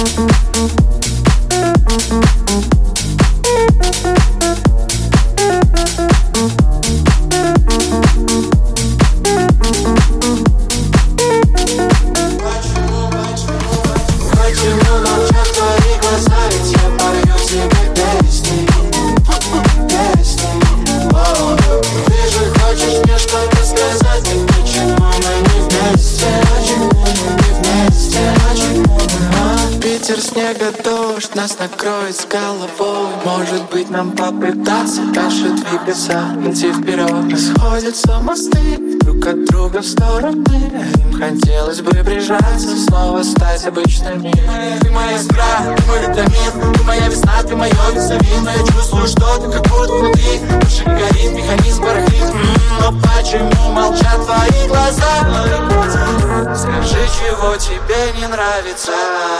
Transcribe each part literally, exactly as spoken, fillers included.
Нас накроет с головой. Может быть, нам попытаться дальше двигаться, идти вперед. Расходятся мосты друг от друга в стороны. Им хотелось бы прижаться, снова стать обычными. Ты моя искра, ты мой витамин, ты моя весна, ты мое витамин. Но я чувствую, что ты как будто внутри. Больше не горит, механизм барахлит. Но почему молчат твои глаза? Скажи, чего тебе не нравится.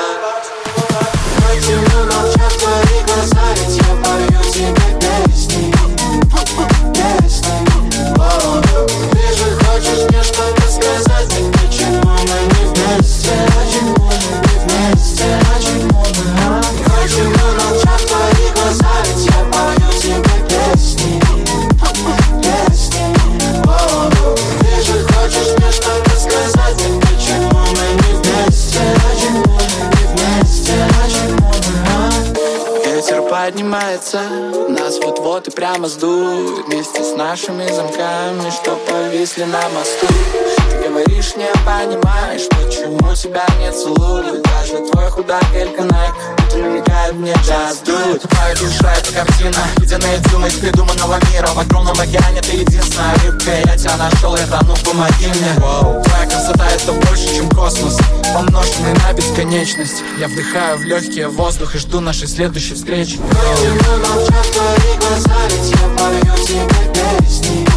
Почему молчат твои глаза, ведь я пою тебе песни, песни. О, ты же хочешь мне что-то сказать, так почему мы не вместе? Почему мы не вместе? Почему мы? Почему молчат твои глаза, ведь я пою тебе песни, песни. О, ты же хочешь мне что-то сказать, так почему мы не вместе? Почему мы не вместе? Почему? Ветер поднимается, нас вот-вот и прямо сдует. Вместе с нашими замками, что повисли на мосту. Ты говоришь, не понимаешь, почему тебя не целуют. Даже твой худак Элька Найк намекает мне just do it. Твоя душа — это картина, где наедине из придуманного мира. В огромном океане ты единственная рыбка, я тебя нашел, это ну помоги мне. Воу. Твоя красота — это больше, чем космос, помноженный на бесконечность. Я вдыхаю в легкие воздух и жду нашей следующей встречи. Почему молчат твои глаза, ведь я пою тебе песни.